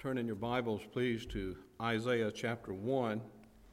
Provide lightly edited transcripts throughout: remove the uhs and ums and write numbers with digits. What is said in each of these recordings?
Turn in your Bibles, please, to Isaiah chapter 1.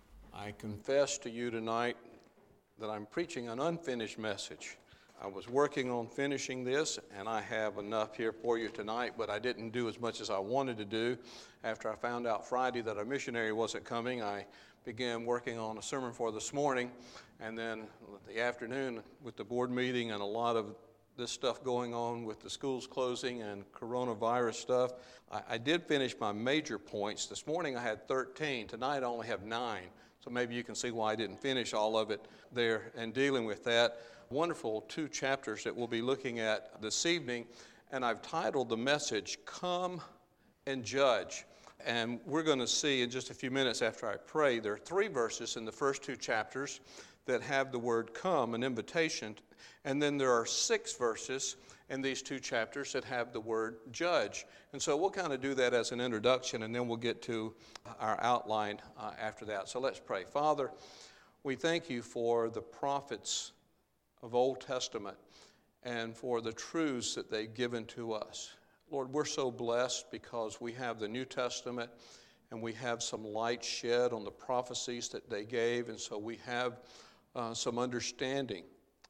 I confess to you tonight that I'm preaching an unfinished message. I was working on finishing this, and I have enough here for you tonight, but I didn't do as much as I wanted to do. After I found out Friday that a missionary wasn't coming, I began working on a sermon for this morning, and then the afternoon with the board meeting and a lot of this stuff going on with the schools closing and coronavirus stuff, I did finish my major points. This morning I had 13. Tonight I only have 9. So maybe you can see why I didn't finish all of it there and dealing with that. Wonderful 2 chapters that we'll be looking at this evening. And I've titled the message, Come and Judge. And we're going to see in just a few minutes after I pray, there are 3 verses in the first 2 chapters that have the word come, an invitation. And then there are 6 verses in these 2 chapters that have the word judge. And so we'll kind of do that as an introduction, and then we'll get to our outline after that. So let's pray. Father, we thank you for the prophets of Old Testament and for the truths that they've given to us. Lord, we're so blessed because we have the New Testament and we have some light shed on the prophecies that they gave, and so we have some understanding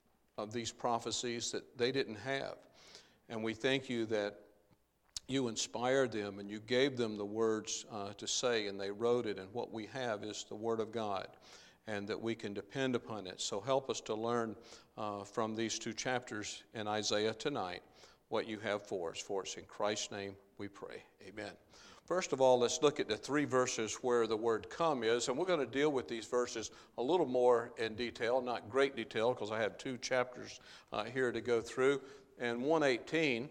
of these prophecies that they didn't have. And we thank you that you inspired them and you gave them the words to say, and they wrote it, and what we have is the Word of God, and that we can depend upon it. So help us to learn from these 2 chapters in Isaiah tonight what you have for us. For us in Christ's name we pray. Amen. First of all, let's look at the 3 verses where the word come is, and we're going to deal with these verses a little more in detail, not great detail, because I have 2 chapters here to go through. In 1:18,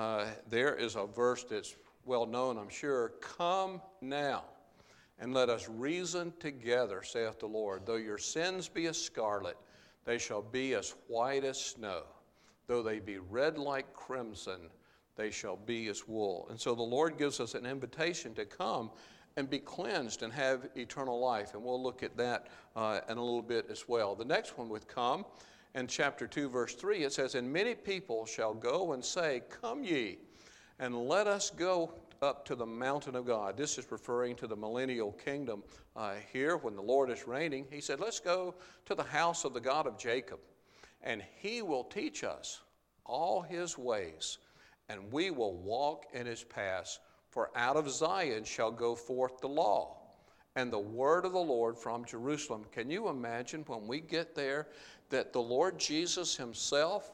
there is a verse that's well known, I'm sure. Come now, and let us reason together, saith the Lord. Though your sins be as scarlet, they shall be as white as snow. Though they be red like crimson, they shall be as wool. And so the Lord gives us an invitation to come and be cleansed and have eternal life. And we'll look at that in a little bit as well. The next one would come in chapter 2, verse 3. It says, And many people shall go and say, Come ye, and let us go up to the mountain of God. This is referring to the millennial kingdom here when the Lord is reigning. He said, let's go to the house of the God of Jacob, and he will teach us all his ways, and we will walk in his paths. For out of Zion shall go forth the law and the word of the Lord from Jerusalem. Can you imagine when we get there that the Lord Jesus himself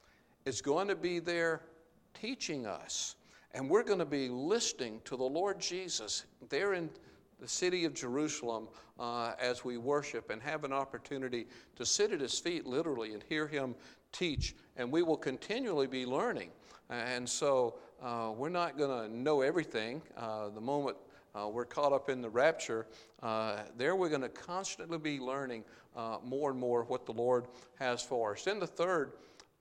is going to be there teaching us? And we're going to be listening to the Lord Jesus there in the city of Jerusalem as we worship and have an opportunity to sit at his feet literally and hear him teach. And we will continually be learning. And so we're not going to know everything. The moment we're caught up in the rapture, there we're going to constantly be learning more and more what the Lord has for us. Then the third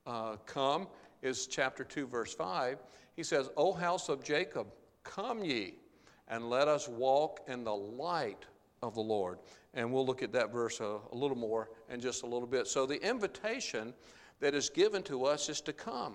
come is chapter 2, verse 5. He says, O house of Jacob, come ye, and let us walk in the light of the Lord. And we'll look at that verse a little more in just a little bit. So the invitation that is given to us is to come.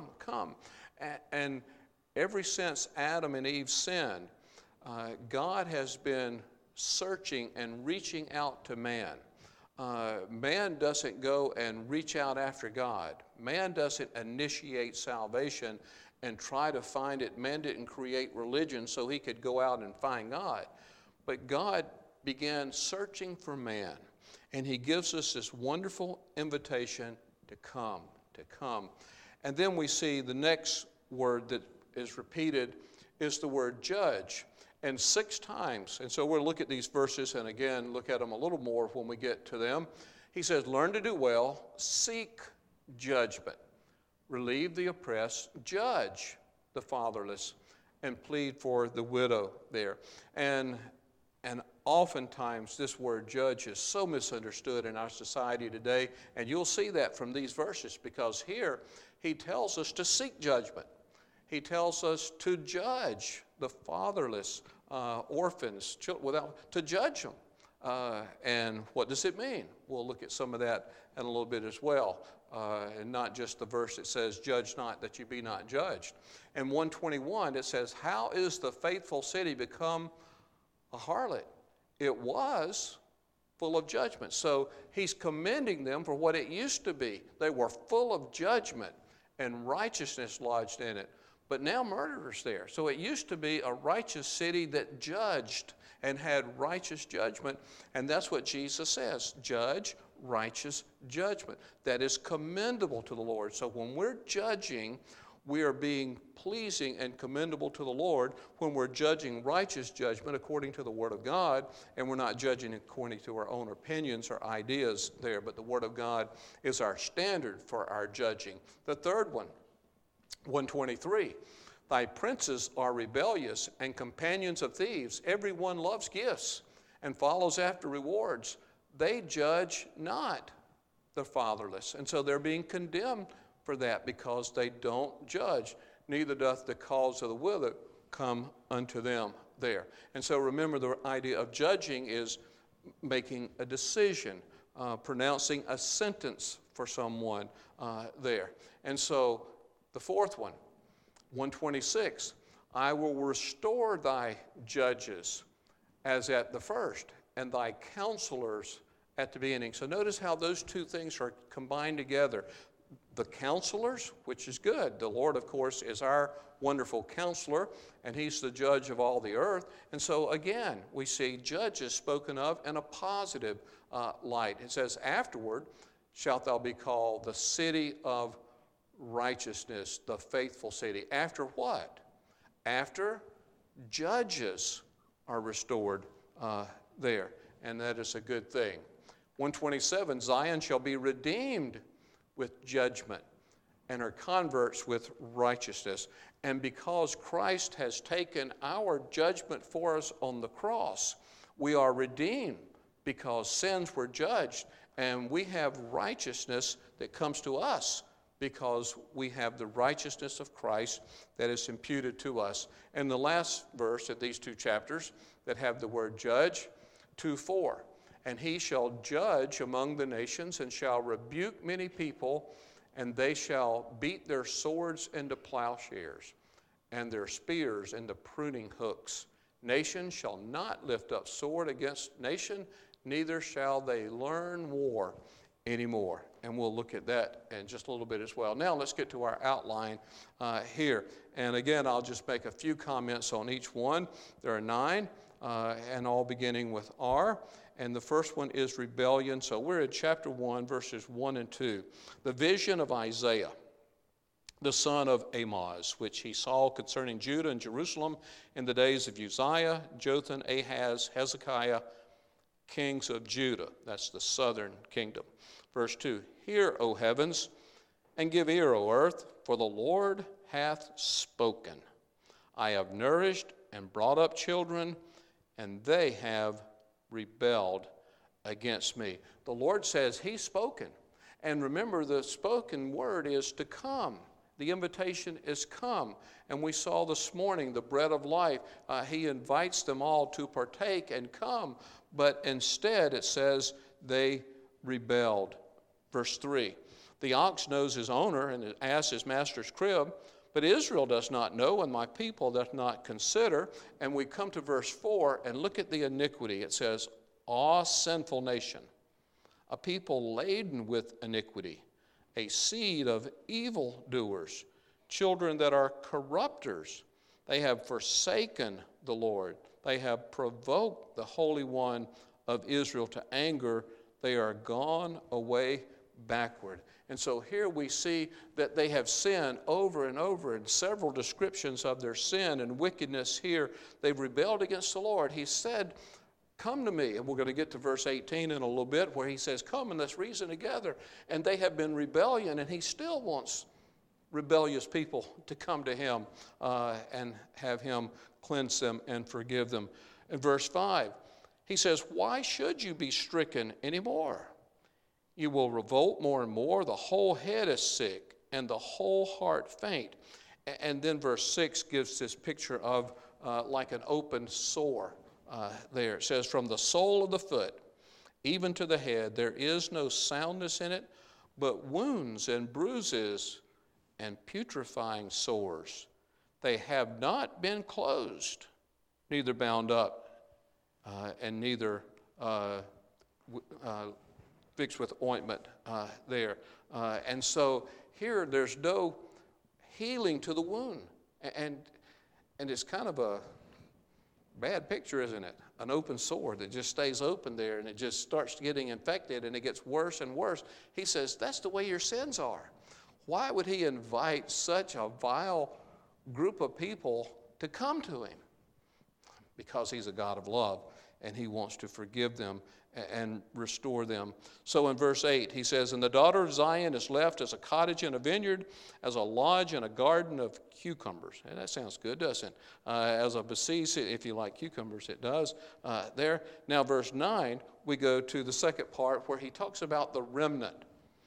And ever since Adam and Eve sinned, God has been searching and reaching out to man. Man doesn't go and reach out after God. Man doesn't initiate salvation and try to find it. Man didn't create religion so he could go out and find God. But God began searching for man, and he gives us this wonderful invitation to come. And then we see the next word that is repeated is the word judge, and 6 times. And so we'll look at these verses and again look at them a little more when we get to them. He says, learn to do well, seek judgment, relieve the oppressed, judge the fatherless, and plead for the widow there. And oftentimes this word judge is so misunderstood in our society today, and you'll see that from these verses, because here he tells us to seek judgment. He tells us to judge the fatherless, orphans, to judge them. And what does it mean? We'll look at some of that in a little bit as well. and not just the verse that says, judge not that you be not judged. In 121, it says, how is the faithful city become a harlot? It was full of judgment. So he's commending them for what it used to be. They were full of judgment and righteousness lodged in it. But now murderers there. So it used to be a righteous city that judged and had righteous judgment. And that's what Jesus says, judge righteous judgment. That is commendable to the Lord. So when we're judging, we are being pleasing and commendable to the Lord when we're judging righteous judgment according to the Word of God, and we're not judging according to our own opinions or ideas there, but the Word of God is our standard for our judging. The third one, 123, thy princes are rebellious and companions of thieves. Everyone loves gifts and follows after rewards. They judge not the fatherless. And so they're being condemned for that because they don't judge. Neither doth the cause of the widow come unto them there. And so remember, the idea of judging is making a decision, pronouncing a sentence for someone there. And so the fourth one, 126, I will restore thy judges as at the first, and thy counselors at the beginning. So notice how those two things are combined together. The counselors, which is good. The Lord, of course, is our wonderful counselor, and he's the judge of all the earth. And so again, we see judges spoken of in a positive light. It says, afterward shalt thou be called the city of righteousness, the faithful city. After what? After judges are restored there. And that is a good thing. 127, Zion shall be redeemed with judgment, and her converts with righteousness. And because Christ has taken our judgment for us on the cross, we are redeemed because sins were judged, and we have righteousness that comes to us because we have the righteousness of Christ that is imputed to us. And the last verse of these two chapters that have the word judge, 2:4. And he shall judge among the nations and shall rebuke many people, and they shall beat their swords into plowshares and their spears into pruning hooks. Nation shall not lift up sword against nation, neither shall they learn war anymore. And we'll look at that in just a little bit as well. Now let's get to our outline here. And again, I'll just make a few comments on each one. There are 9, and all beginning with R. And the first one is rebellion. So we're in chapter 1, verses 1 and 2. The vision of Isaiah, the son of Amoz, which he saw concerning Judah and Jerusalem in the days of Uzziah, Jotham, Ahaz, Hezekiah, kings of Judah. That's the southern kingdom. Verse 2, hear, O heavens, and give ear, O earth, for the Lord hath spoken. I have nourished and brought up children, and they have rebelled against me. The Lord says he's spoken. And remember, the spoken word is to come. The invitation is come. And we saw this morning the bread of life. He invites them all to partake and come. But instead it says they rebelled. Verse 3, the ox knows his owner and the ass his master's crib, but Israel does not know, and my people doth not consider. And we come to verse 4 and look at the iniquity. It says, a sinful nation, a people laden with iniquity, a seed of evildoers, children that are corrupters. They have forsaken the Lord. They have provoked the Holy One of Israel to anger. They are gone away backward. And so here we see that they have sinned over and over, and several descriptions of their sin and wickedness here. They've rebelled against the Lord. He said, come to me. And we're going to get to verse 18 in a little bit where he says, come and let's reason together. And they have been rebellion, and he still wants rebellious people to come to him and have him cleanse them and forgive them. In verse 5, he says, why should you be stricken anymore? You will revolt more and more. The whole head is sick, and the whole heart faint. And then verse 6 gives this picture of like an open sore there. It says, from the sole of the foot even to the head, there is no soundness in it, but wounds and bruises and putrefying sores. They have not been closed, neither bound up, and neither fixed with ointment there. And so here there's no healing to the wound. And it's kind of a bad picture, isn't it? An open sore that just stays open there and it just starts getting infected and it gets worse and worse. He says, that's the way your sins are. Why would he invite such a vile group of people to come to him? Because he's a God of love and he wants to forgive them and restore them. So in verse 8, he says, and the daughter of Zion is left as a cottage in a vineyard, as a lodge in a garden of cucumbers. And that sounds good, doesn't it? As a besieged, if you like cucumbers, it does there. Now, verse 9, we go to the second part where he talks about the remnant.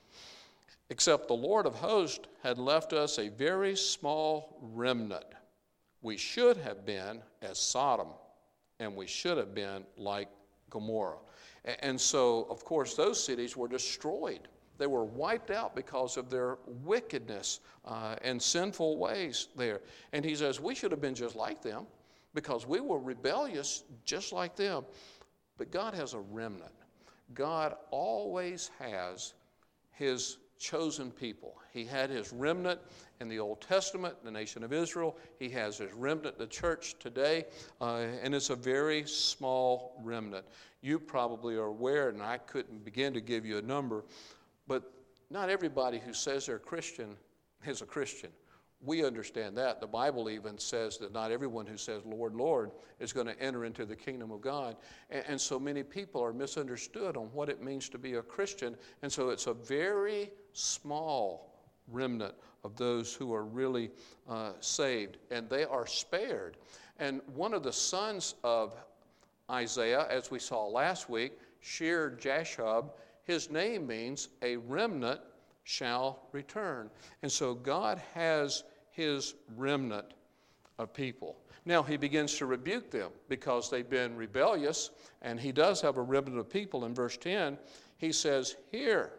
Except the Lord of hosts had left us a very small remnant. We should have been as Sodom, and we should have been like Gomorrah. And so, of course, those cities were destroyed. They were wiped out because of their wickedness and sinful ways there. And he says, we should have been just like them because we were rebellious just like them. But God has a remnant. God always has his chosen people. He had his remnant in the Old Testament, the nation of Israel. He has his remnant, the church today, and it's a very small remnant. You probably are aware, and I couldn't begin to give you a number, but not everybody who says they're a Christian is a Christian. We understand that. The Bible even says that not everyone who says, Lord, Lord, is going to enter into the kingdom of God. And so many people are misunderstood on what it means to be a Christian. And so it's a very small remnant of those who are really saved. And they are spared. And one of the sons of Isaiah, as we saw last week, Shear-Jashub, his name means a remnant shall return. And so God has his remnant of people. Now he begins to rebuke them because they've been rebellious, and he does have a remnant of people. In verse 10, he says, hear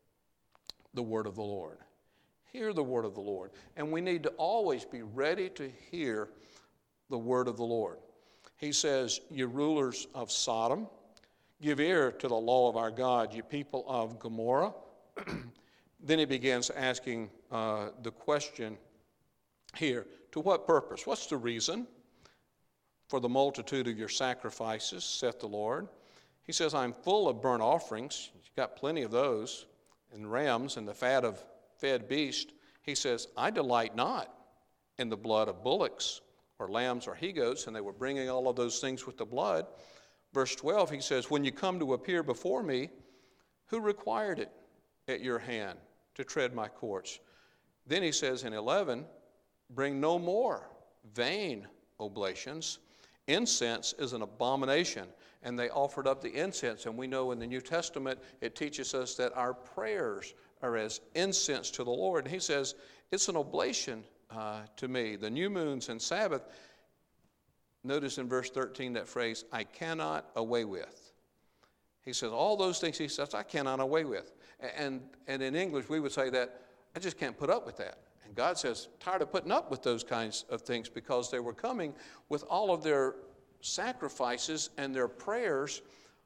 the word of the Lord. Hear the word of the Lord. And we need to always be ready to hear the word of the Lord. He says, you rulers of Sodom, give ear to the law of our God, you people of Gomorrah. Then he begins asking the question here, to what purpose? What's the reason for the multitude of your sacrifices, saith the Lord? He says, I'm full of burnt offerings. You've got plenty of those, and rams and the fat of fed beast. He says, I delight not in the blood of bullocks or lambs or he-goats, and they were bringing all of those things with the blood. Verse 12, he says, when you come to appear before me, who required it at your hand to tread my courts? Then he says in 11, bring no more vain oblations. Incense is an abomination, and they offered up the incense. And we know in the New Testament it teaches us that our prayers are as incense to the Lord. And he says, it's an oblation to me. The new moons and Sabbath, notice in verse 13 that phrase, I cannot away with. He says, all those things he says, I cannot away with. And in English, we would say that, I just can't put up with that. And God says, tired of putting up with those kinds of things because they were coming with all of their sacrifices and their prayers,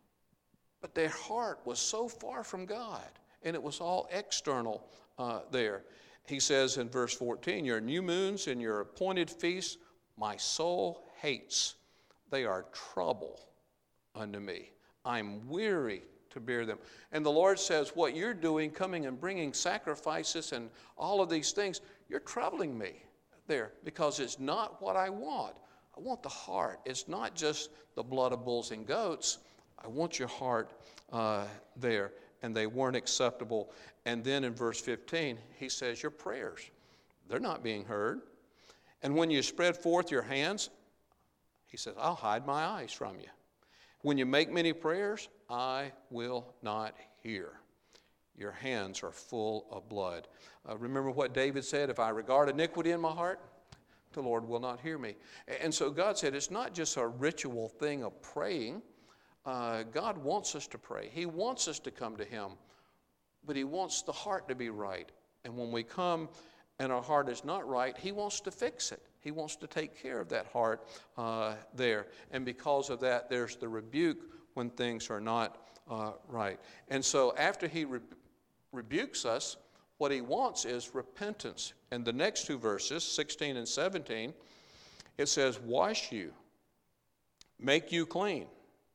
but their heart was so far from God, and it was all external there. He says in verse 14, your new moons and your appointed feasts, my soul hates. They are trouble unto me. I'm weary to bear them. And the Lord says, what you're doing, coming and bringing sacrifices and all of these things, you're troubling me there because it's not what I want. I want the heart. It's not just the blood of bulls and goats. I want your heart there. And they weren't acceptable. And then in verse 15, he says, your prayers, they're not being heard. And when you spread forth your hands, he says, I'll hide my eyes from you. When you make many prayers, I will not hear. Your hands are full of blood. Remember what David said, if I regard iniquity in my heart, the Lord will not hear me. And so God said it's not just a ritual thing of praying. God wants us to pray. He wants us to come to him but he wants the heart to be right. And when we come and our heart is not right, he wants to fix it. He wants to take care of that heart there. And because of that, there's the rebuke when things are not right. And so after he rebukes us, what he wants is repentance. And the next two verses, 16 and 17, it says, wash you, make you clean,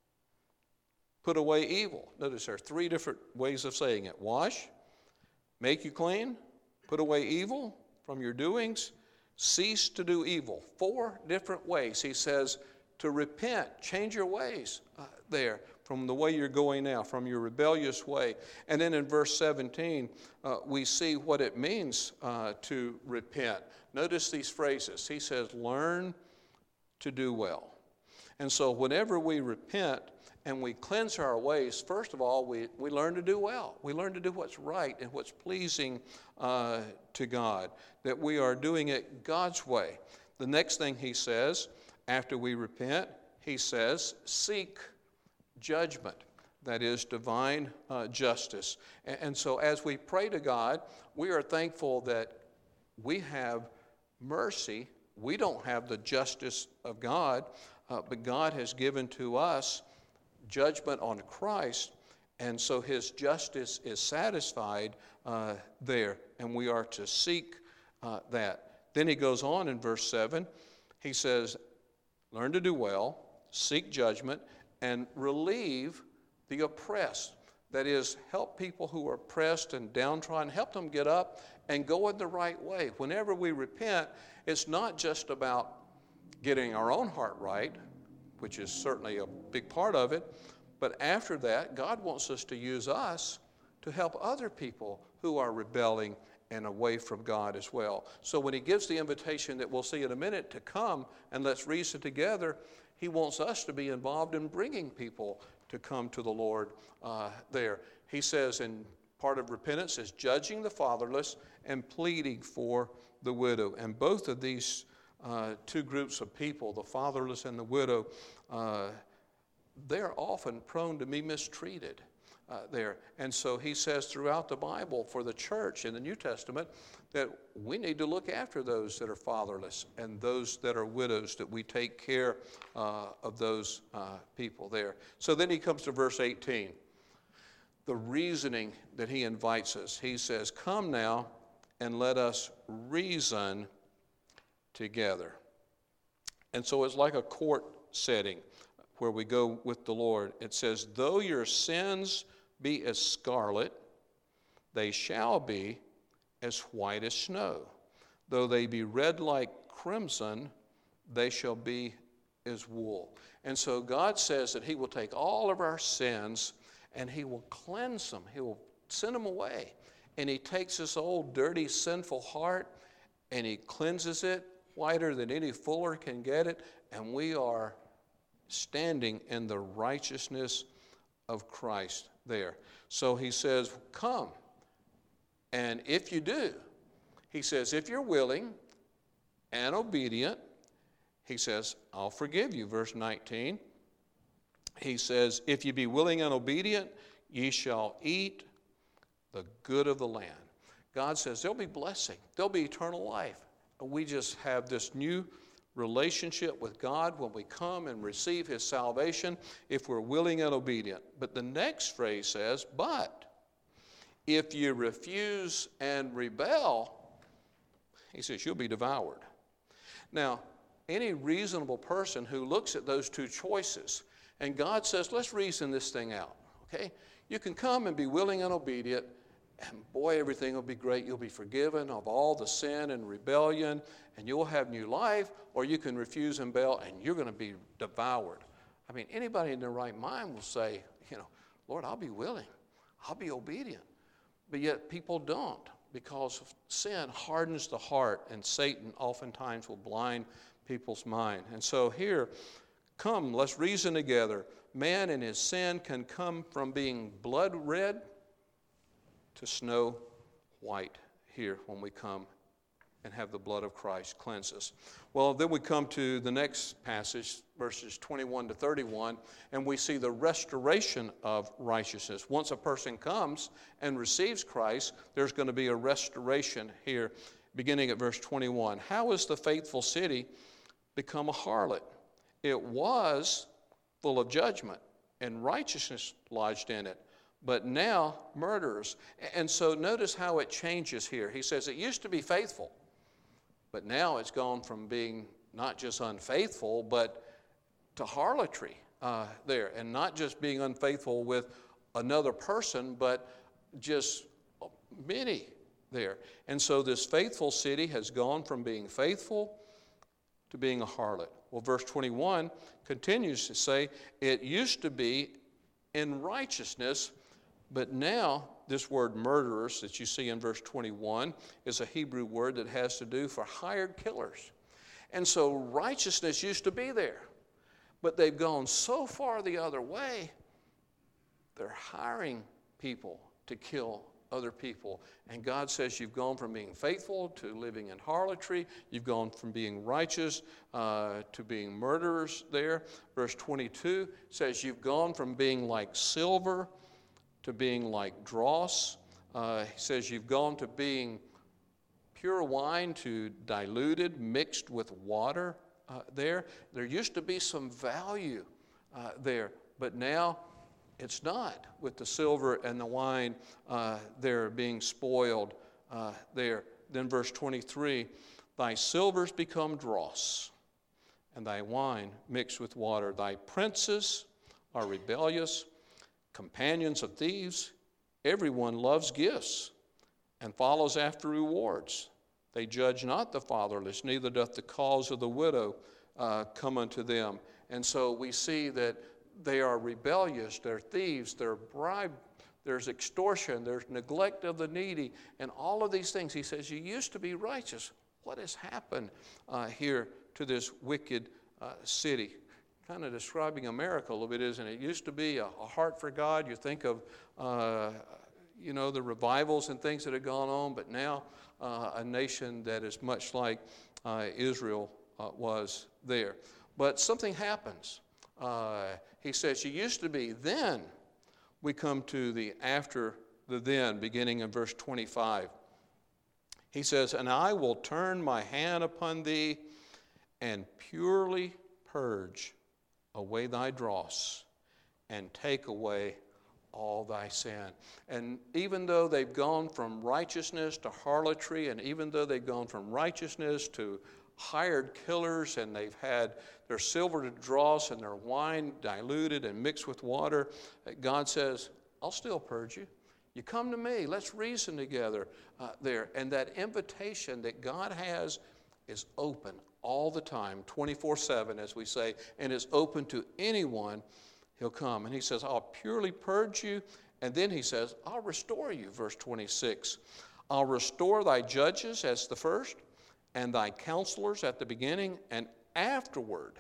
put away evil. Notice there are three different ways of saying it. Wash, make you clean, put away evil from your doings, cease to do evil. Four different ways. He says to repent, change your ways there from the way you're going now, from your rebellious way. And then in verse 17, we see what it means to repent. Notice these phrases. He says, learn to do well. And so whenever we repent and we cleanse our ways, first of all, we learn to do well. We learn to do what's right and what's pleasing to God, that we are doing it God's way. The next thing he says, after we repent, he says, seek judgment, that is divine justice. And so as we pray to God, we are thankful that we have mercy. We don't have the justice of God, but God has given to us judgment on Christ, and so his justice is satisfied there, and we are to seek that. Then he goes on in verse 7, he says, learn to do well, seek judgment, and relieve the oppressed. That is, help people who are oppressed and downtrodden, help them get up and go in the right way. Whenever we repent, it's not just about getting our own heart right, which is certainly a big part of it, but after that, God wants us to use us to help other people who are rebelling and away from God as well. So when he gives the invitation that we'll see in a minute to come and let's reason together, he wants us to be involved in bringing people to come to the Lord there. He says in part of repentance is judging the fatherless and pleading for the widow. And both of these two groups of people, the fatherless and the widow, they're often prone to be mistreated there. And so he says throughout the Bible for the church in the New Testament that we need to look after those that are fatherless and those that are widows, that we take care of those people there. So then he comes to verse 18, the reasoning that he invites us. He says, come now and let us reason together. And so it's like a court setting where we go with the Lord. It says, though your sins be as scarlet, they shall be as white as snow. Though they be red like crimson, they shall be as wool. And so God says that he will take all of our sins and he will cleanse them. He will send them away. And he takes this old, dirty, sinful heart and he cleanses it whiter than any fuller can get it. And we are standing in the righteousness of Christ there. So he says, come. And if you do, he says, if you're willing and obedient, he says, I'll forgive you. Verse 19, he says, if you be willing and obedient, ye shall eat the good of the land. God says there'll be blessing. There'll be eternal life. And we just have this new relationship with God when we come and receive his salvation if we're willing and obedient. But the next phrase says, but if you refuse and rebel, he says, you'll be devoured. Now, any reasonable person who looks at those two choices, and God says, let's reason this thing out, okay? You can come and be willing and obedient, and boy, everything will be great. You'll be forgiven of all the sin and rebellion, and you'll have new life, or you can refuse and rebel, and you're going to be devoured. I mean, anybody in their right mind will say, Lord, I'll be willing. I'll be obedient. But yet people don't, because sin hardens the heart, and Satan oftentimes will blind people's mind. And so here, come, let's reason together. Man in his sin can come from being blood red to snow white here when we come and have the blood of Christ cleanse us. Well, then we come to the next passage, verses 21 to 31, and we see the restoration of righteousness. Once a person comes and receives Christ, there's going to be a restoration here, beginning at verse 21. How is the faithful city become a harlot? It was full of judgment, and righteousness lodged in it, but now murderers. And so notice how it changes here. He says it used to be faithful, but now it's gone from being not just unfaithful, but to harlotry there. And not just being unfaithful with another person, but just many there. And so this faithful city has gone from being faithful to being a harlot. Well, verse 21 continues to say, it used to be in righteousness, but now this word murderers that you see in verse 21 is a Hebrew word that has to do for hired killers. And so righteousness used to be there, but they've gone so far the other way, they're hiring people to kill other people. And God says you've gone from being faithful to living in harlotry. You've gone from being righteous to being murderers there. Verse 22 says you've gone from being like silver to being like dross. He says you've gone to being pure wine to diluted, mixed with water there. There used to be some value there, but now it's not, with the silver and the wine there being spoiled there. Then verse 23, thy silvers become dross, and thy wine mixed with water. Thy princes are rebellious, companions of thieves. Everyone loves gifts and follows after rewards. They judge not the fatherless, neither doth the cause of the widow come unto them. And so we see that they are rebellious, they're thieves, they're bribed, there's extortion, there's neglect of the needy, and all of these things. He says, you used to be righteous. What has happened here to this wicked city? Kind of describing America a little bit, isn't it? It used to be a heart for God. You think of, the revivals and things that have gone on, but now a nation that is much like Israel was there. But something happens. He says, you used to be. Then we come to the after the then, beginning in verse 25. He says, and I will turn my hand upon thee and purely purge away thy dross and take away all thy sin. And even though they've gone from righteousness to harlotry, and even though they've gone from righteousness to hired killers, and they've had their silver to dross and their wine diluted and mixed with water, God says, I'll still purge you. You come to me. Let's reason together there. And that invitation that God has is open all the time, 24/7, as we say, and is open to anyone. He'll come. And he says, I'll purely purge you. And then he says, I'll restore you, verse 26. I'll restore thy judges as the first, and thy counselors at the beginning, and afterward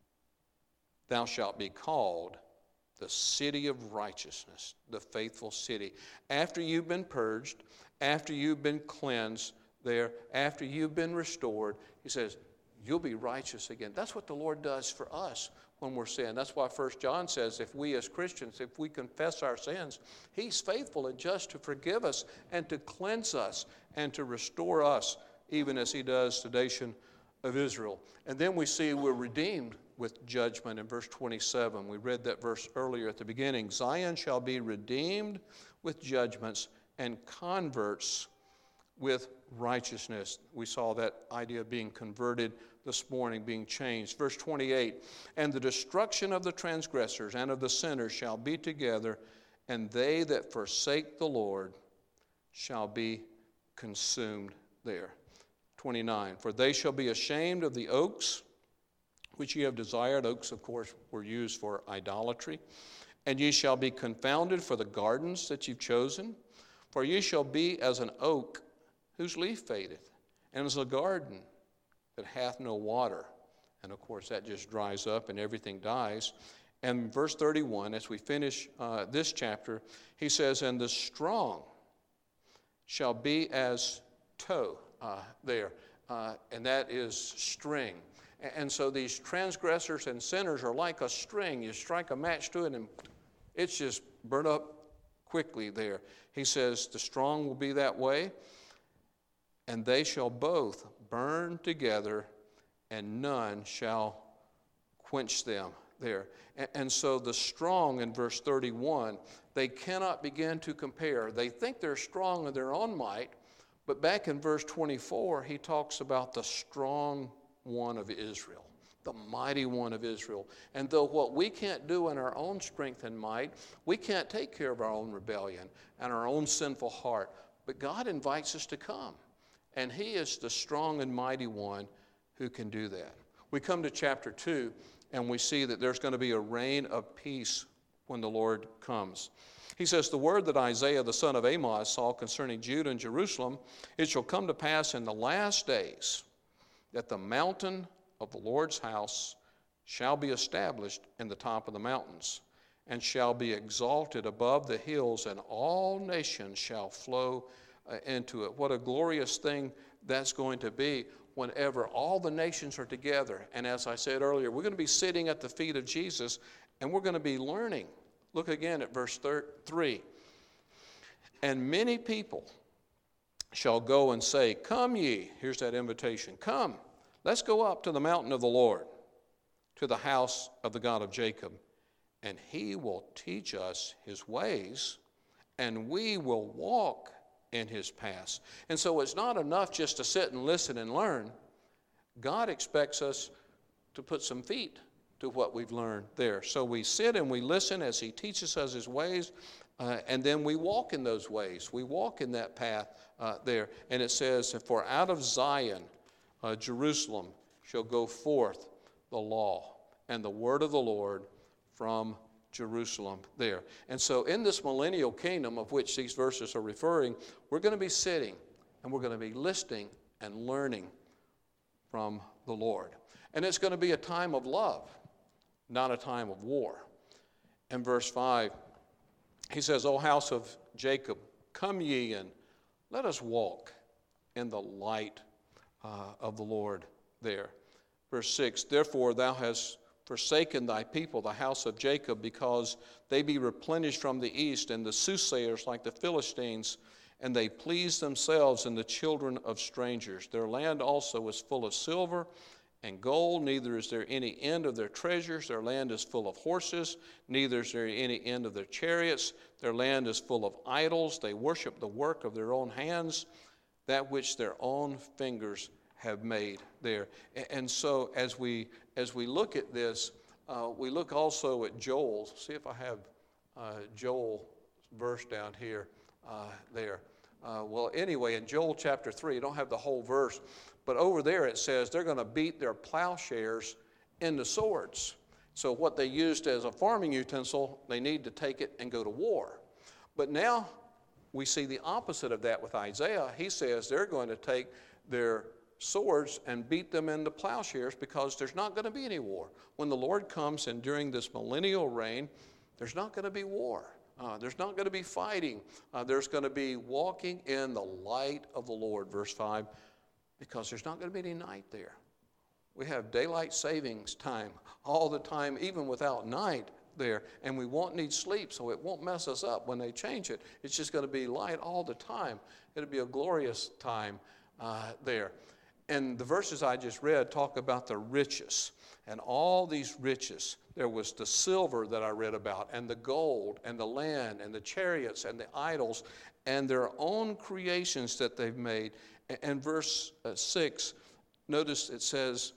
thou shalt be called the city of righteousness, the faithful city. After you've been purged, after you've been cleansed there, after you've been restored, he says, you'll be righteous again. That's what the Lord does for us when we're sin. That's why 1 John says, if we as Christians, if we confess our sins, he's faithful and just to forgive us and to cleanse us and to restore us, even as he does the nation of Israel. And then we see we're redeemed with judgment in verse 27. We read that verse earlier at the beginning. Zion shall be redeemed with judgments, and converts with righteousness. We saw that idea being converted this morning, being changed. Verse 28, and the destruction of the transgressors and of the sinners shall be together, and they that forsake the Lord shall be consumed there. 29, for they shall be ashamed of the oaks which ye have desired. Oaks, of course, were used for idolatry. And ye shall be confounded for the gardens that you've chosen. For ye shall be as an oak whose leaf fadeth, and as a garden that hath no water. And of course, that just dries up and everything dies. And verse 31, as we finish this chapter, he says, and the strong shall be as tow there. and that is string. And so these transgressors and sinners are like a string. You strike a match to it, and it's just burnt up quickly there. He says, the strong will be that way, and they shall both burn together, and none shall quench them there. And so the strong in verse 31, they cannot begin to compare. They think they're strong in their own might, but back in verse 24, he talks about the strong one of Israel, the mighty one of Israel. And though what we can't do in our own strength and might, we can't take care of our own rebellion and our own sinful heart, but God invites us to come. And he is the strong and mighty one who can do that. We come to chapter 2, and we see that there's going to be a reign of peace when the Lord comes. He says, the word that Isaiah the son of Amoz saw concerning Judah and Jerusalem, it shall come to pass in the last days that the mountain of the Lord's house shall be established in the top of the mountains, and shall be exalted above the hills, and all nations shall flow into it. What a glorious thing that's going to be whenever all the nations are together. And as I said earlier, we're going to be sitting at the feet of Jesus, and we're going to be learning. Look again at verse 3. And many people shall go and say, come ye, here's that invitation, come, let's go up to the mountain of the Lord, to the house of the God of Jacob, and he will teach us his ways, and we will walk in his paths. And so it's not enough just to sit and listen and learn. God expects us to put some feet to what we've learned there. So we sit and we listen as he teaches us his ways, and then we walk in those ways. We walk in that path there. And it says, for out of Zion, Jerusalem, shall go forth the law and the word of the Lord from Jerusalem there. And so in this millennial kingdom of which these verses are referring, we're going to be sitting and we're going to be listening and learning from the Lord. And it's going to be a time of love, not a time of war. In verse 5, he says, O house of Jacob, come ye and let us walk in the light of the Lord there. Verse 6, therefore thou hast forsaken thy people, the house of Jacob, because they be replenished from the east, and the soothsayers like the Philistines, and they please themselves in the children of strangers. Their land also is full of silver and gold, neither is there any end of their treasures. Their land is full of horses, neither is there any end of their chariots. Their land is full of idols. They worship the work of their own hands, that which their own fingers have made there. And so as we look at this, we look also at Joel. See if I have Joel's verse down here there. Well, anyway, in Joel chapter 3, you don't have the whole verse, but over there it says they're going to beat their plowshares into swords. So what they used as a farming utensil, they need to take it and go to war. But now we see the opposite of that with Isaiah. He says they're going to take their swords and beat them into plowshares because there's not going to be any war. When the Lord comes and during this millennial reign, there's not going to be war. There's not going to be fighting. There's going to be walking in the light of the Lord, verse 5, because there's not going to be any night there. We have daylight savings time all the time, even without night there, and we won't need sleep, so it won't mess us up when they change it. It's just going to be light all the time. It'll be a glorious time there. And the verses I just read talk about the riches, and all these riches. There was the silver that I read about, and the gold, and the land, and the chariots, and the idols, and their own creations that they've made. And verse 6, notice it says,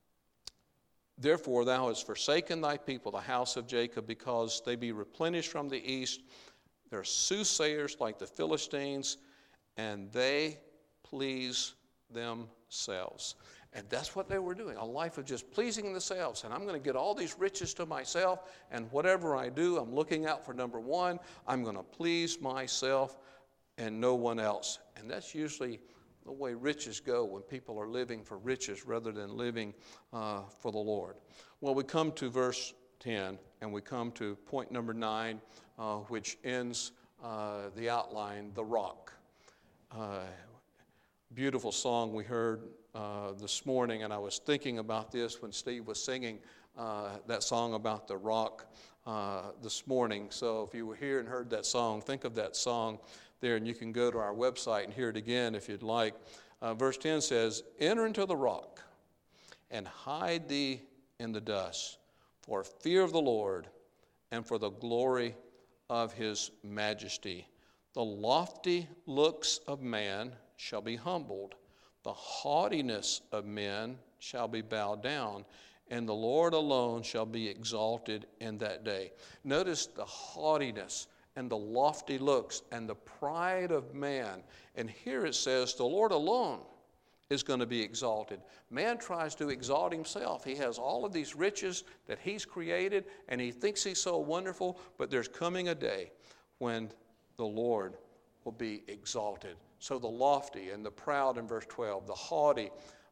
therefore thou hast forsaken thy people, the house of Jacob, because they be replenished from the east. They're soothsayers like the Philistines, and they please themselves. And that's what they were doing, a life of just pleasing themselves. And I'm going to get all these riches to myself, and whatever I do, I'm looking out for number one. I'm going to please myself and no one else. And that's usually the way riches go when people are living for riches rather than living for the Lord. Well, we come to verse 10, and we come to point number 9, which ends the outline, the rock. Beautiful song we heard this morning, and I was thinking about this when Steve was singing that song about the rock this morning. So if you were here and heard that song, think of that song there, and you can go to our website and hear it again if you'd like. Verse 10 says, "Enter into the rock and hide thee in the dust, for fear of the Lord and for the glory of his majesty. The lofty looks of man shall be humbled, the haughtiness of men shall be bowed down, and the Lord alone shall be exalted in that day." Notice the haughtiness and the lofty looks and the pride of man. And here it says the Lord alone is going to be exalted. Man tries to exalt himself. He has all of these riches that he's created, and he thinks he's so wonderful, but there's coming a day when the Lord will be exalted. So the lofty and the proud in verse 12, the haughty,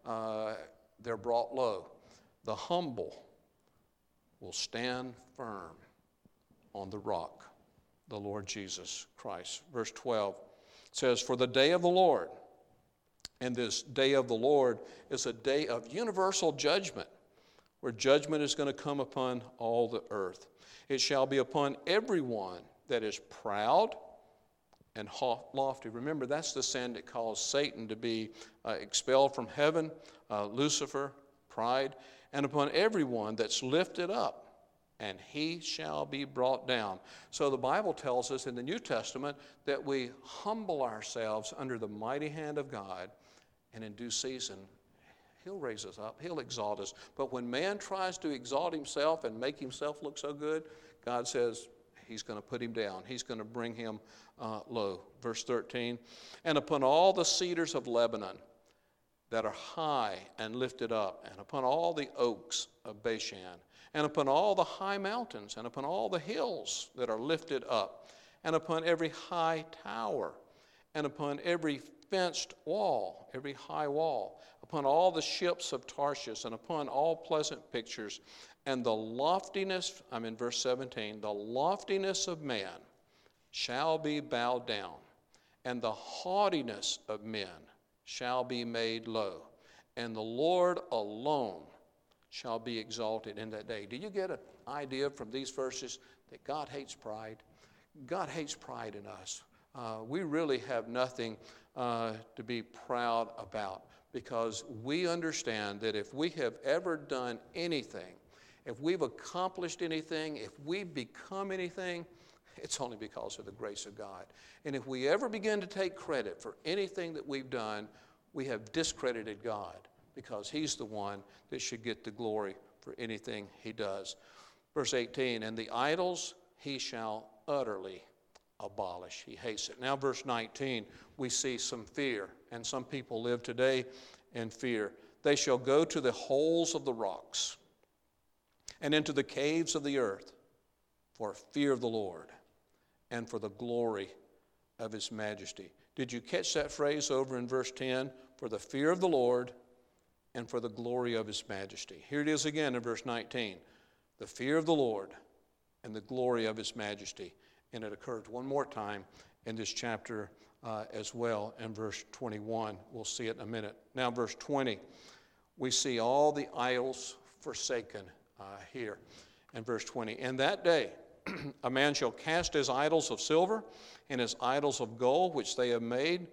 they're brought low. The humble will stand firm on the rock, the Lord Jesus Christ. Verse 12 says, "For the day of the Lord," and this day of the Lord is a day of universal judgment, where judgment is going to come upon all the earth. "It shall be upon everyone that is proud and lofty." Remember, that's the sin that caused Satan to be expelled from heaven, Lucifer, pride, "and upon everyone that's lifted up, and he shall be brought down." So the Bible tells us in the New Testament that we humble ourselves under the mighty hand of God, and in due season, he'll raise us up, he'll exalt us. But when man tries to exalt himself and make himself look so good, God says he's going to put him down. He's going to bring him low. Verse 13, "And upon all the cedars of Lebanon that are high and lifted up, and upon all the oaks of Bashan, and upon all the high mountains, and upon all the hills that are lifted up, and upon every high tower, and upon every fenced wall, every high wall, upon all the ships of Tarshish, and upon all pleasant pictures, and the loftiness," I'm in verse 17, "the loftiness of man shall be bowed down, and the haughtiness of men shall be made low, and the Lord alone shall be exalted in that day." Do you get an idea from these verses that God hates pride? God hates pride in us. We really have nothing to be proud about, because we understand that if we have ever done anything, if we've accomplished anything, if we've become anything, it's only because of the grace of God. And if we ever begin to take credit for anything that we've done, we have discredited God, because he's the one that should get the glory for anything he does. Verse 18, "And the idols he shall utterly abolish." He hates it. Now verse 19, we see some fear, and some people live today in fear. "They shall go to the holes of the rocks and into the caves of the earth for fear of the Lord and for the glory of his majesty." Did you catch that phrase over in verse 10? For the fear of the Lord and for the glory of his majesty. Here it is again in verse 19. The fear of the Lord and the glory of his majesty. And it occurs one more time in this chapter as well in verse 21. We'll see it in a minute. Now verse 20, we see all the idols forsaken here in verse 20. "In that day a man shall cast his idols of silver and his idols of gold, which they have made,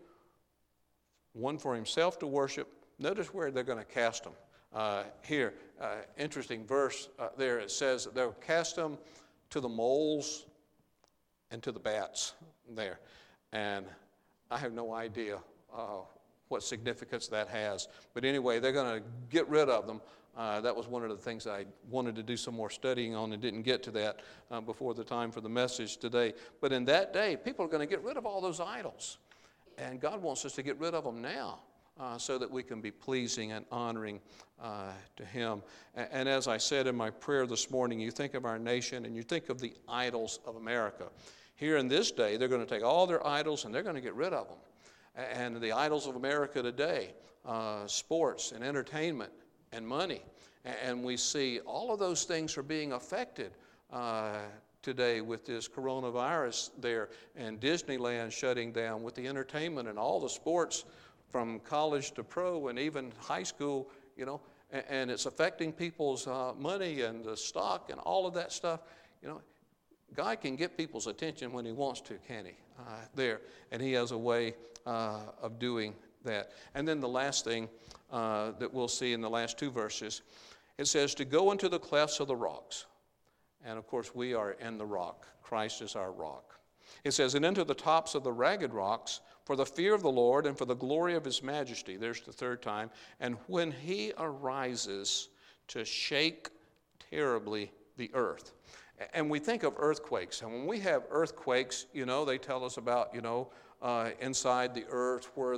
one for himself to worship." Notice where they're going to cast them. Here, interesting verse there. It says that they'll cast them to the moles and to the bats there. And I have no idea what significance that has. But anyway, they're going to get rid of them. That was one of the things I wanted to do some more studying on and didn't get to that before the time for the message today. But in that day, people are going to get rid of all those idols. And God wants us to get rid of them now so that we can be pleasing and honoring to him. And as I said in my prayer this morning, you think of our nation and you think of the idols of America. Here in this day, they're going to take all their idols and they're going to get rid of them. And the idols of America today, sports and entertainment and money. And we see all of those things are being affected today with this coronavirus there, and Disneyland shutting down, with the entertainment and all the sports from college to pro and even high school, you know, and it's affecting people's money and the stock and all of that stuff. You know, God can get people's attention when he wants to, can't he? There. And he has a way of doing that. And then the last thing that we'll see in the last two verses, it says to go into the clefts of the rocks. And of course, we are in the rock. Christ is our rock. It says, and into the tops of the ragged rocks, for the fear of the Lord and for the glory of his majesty. There's the third time. And when he arises to shake terribly the earth. And we think of earthquakes. And when we have earthquakes, you know, they tell us about, you know, inside the earth where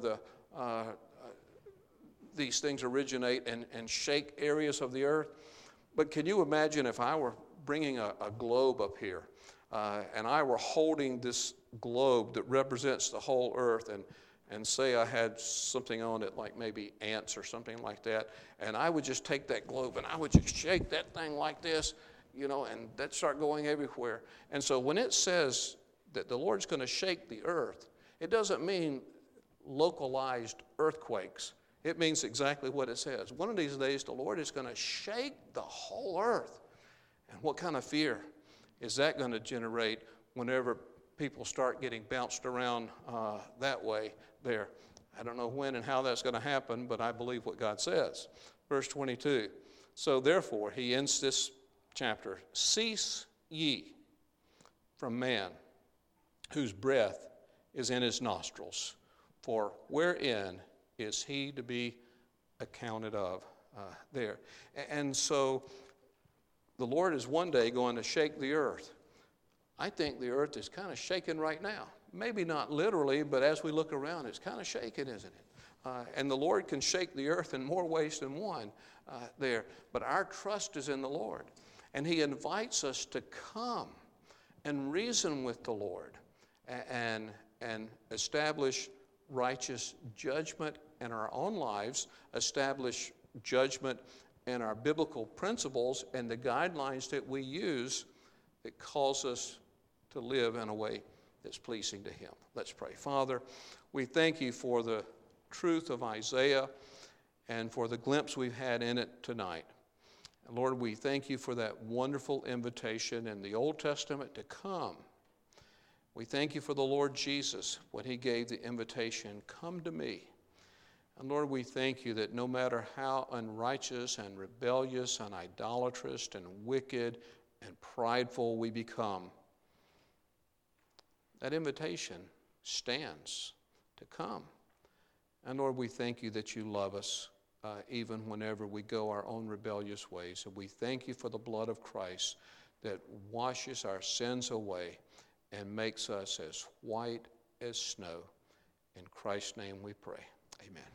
these things originate and shake areas of the earth. But can you imagine if I were bringing a globe up here and I were holding this globe that represents the whole earth and say I had something on it like maybe ants or something like that, and I would just take that globe and I would just shake that thing like this, you know, and that'd start going everywhere. And so when it says that the Lord's going to shake the earth, it doesn't mean localized earthquakes. It means exactly what it says. One of these days, the Lord is going to shake the whole earth. And what kind of fear is that going to generate whenever people start getting bounced around that way there? I don't know when and how that's going to happen, but I believe what God says. Verse 22, so therefore, he ends this chapter, cease ye from man, whose breath is in his nostrils, for wherein is he to be accounted of there. And so the Lord is one day going to shake the earth. I think the earth is kind of shaking right now. Maybe not literally, but as we look around, it's kind of shaking, isn't it? And the Lord can shake the earth in more ways than one there. But our trust is in the Lord. And he invites us to come and reason with the Lord and establish righteous judgment in our own lives, establish judgment in our biblical principles and the guidelines that we use that calls us to live in a way that's pleasing to him. Let's pray. Father, we thank you for the truth of Isaiah and for the glimpse we've had in it tonight. And Lord, we thank you for that wonderful invitation in the Old Testament to come. We thank you for the Lord Jesus when he gave the invitation, come to me. And Lord, we thank you that no matter how unrighteous and rebellious and idolatrous and wicked and prideful we become, that invitation stands to come. And Lord, we thank you that you love us even whenever we go our own rebellious ways. And we thank you for the blood of Christ that washes our sins away and makes us as white as snow. In Christ's name we pray. Amen.